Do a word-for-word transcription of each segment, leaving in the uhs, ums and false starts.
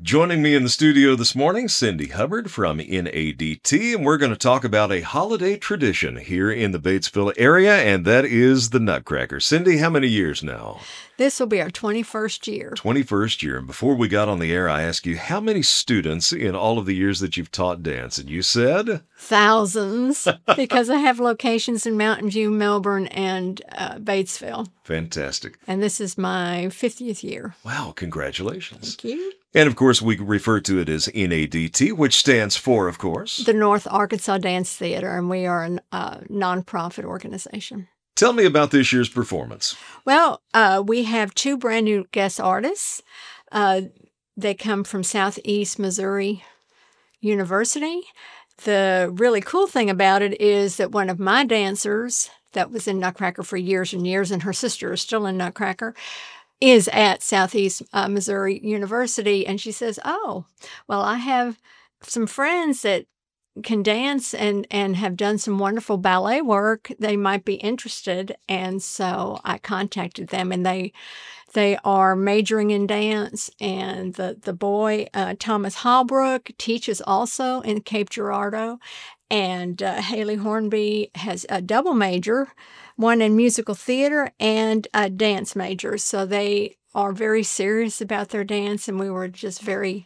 Joining me in the studio this morning, Cindy Hubbard from N A D T, and we're going to talk about a holiday tradition here in the Batesville area, and that is the Nutcracker. Cindy, how many years now? This will be our twenty-first year. twenty-first year. And before we got on the air, I asked you how many students in all of the years that you've taught dance, and you said? Thousands, because I have locations in Mountain View, Melbourne, and uh, Batesville. Fantastic. And this is my fiftieth year. Wow, congratulations. Thank you. And of course, we refer to it as N A D T, which stands for, of course, the North Arkansas Dance Theater, and we are a uh, nonprofit organization. Tell me about this year's performance. Well, uh, we have two brand new guest artists. Uh, they come from Southeast Missouri University. The really cool thing about it is that one of my dancers that was in Nutcracker for years and years, and her sister is still in Nutcracker, is at Southeast uh, Missouri University. And she says, oh, well, I have some friends that can dance and, and have done some wonderful ballet work. They might be interested. And so I contacted them, and they they are majoring in dance. And the, the boy, uh, Thomas Hallbrook, teaches also in Cape Girardeau. And uh, Haley Hornby has a double major, one in musical theater and a dance major. So they are very serious about their dance, and we were just very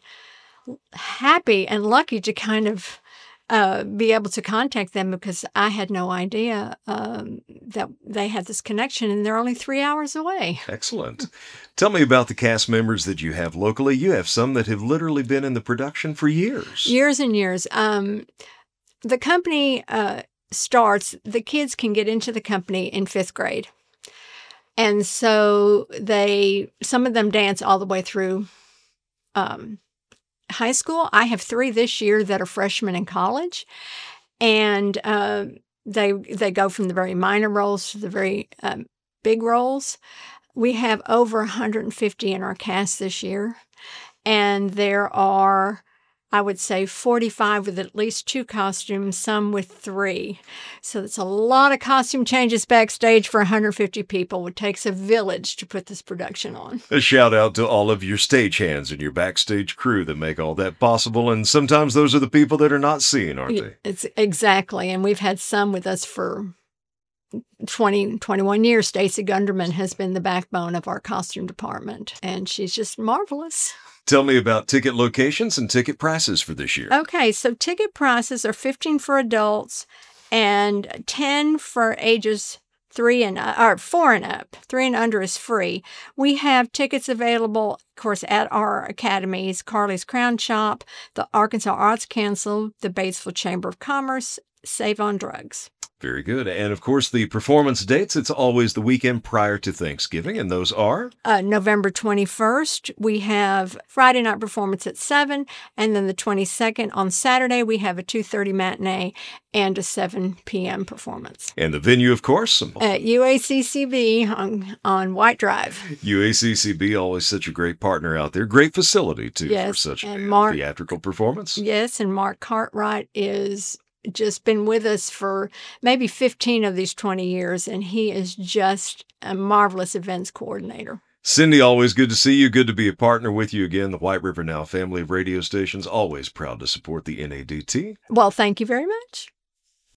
happy and lucky to kind of uh, be able to contact them, because I had no idea um, that they had this connection, and they're only three hours away. Excellent. Tell me about the cast members that you have locally. You have some that have literally been in the production for years. Years and years. Um, the company uh, starts, the kids can get into the company in fifth grade. And so they, some of them dance all the way through um, high school. I have three this year that are freshmen in college. And uh, they they go from the very minor roles to the very um, big roles. We have over one hundred fifty in our cast this year. And there are, I would say, forty-five with at least two costumes, some with three. So it's a lot of costume changes backstage for one hundred fifty people. It takes a village to put this production on. A shout out to all of your stagehands and your backstage crew that make all that possible. And sometimes those are the people that are not seen, aren't they? It's exactly. And we've had some with us for twenty, twenty-one years. Stacy Gunderman has been the backbone of our costume department, and she's just marvelous. Tell me about ticket locations and ticket prices for this year. Okay, so ticket prices are fifteen for adults and ten for ages three and uh, or four and up. Three and under is free. We have tickets available, of course, at our academies: Carly's Crown Shop, the Arkansas Arts Council, the Batesville Chamber of Commerce, Save on Drugs. Very good. And of course, the performance dates, it's always the weekend prior to Thanksgiving, and those are? Uh, November twenty-first, we have Friday night performance at seven, and then the twenty-second on Saturday, we have a two thirty matinee and a seven p.m. performance. And the venue, of course? At U A C C B on, on White Drive. U A C C B, always such a great partner out there. Great facility, too, yes, for such a Mark, theatrical performance. Yes, and Mark Cartwright is just been with us for maybe fifteen of these twenty years, and he is just a marvelous events coordinator. Cindy, always good to see you. Good to be a partner with you again. The White River Now family of radio stations, always proud to support the N A D T. Well, thank you very much.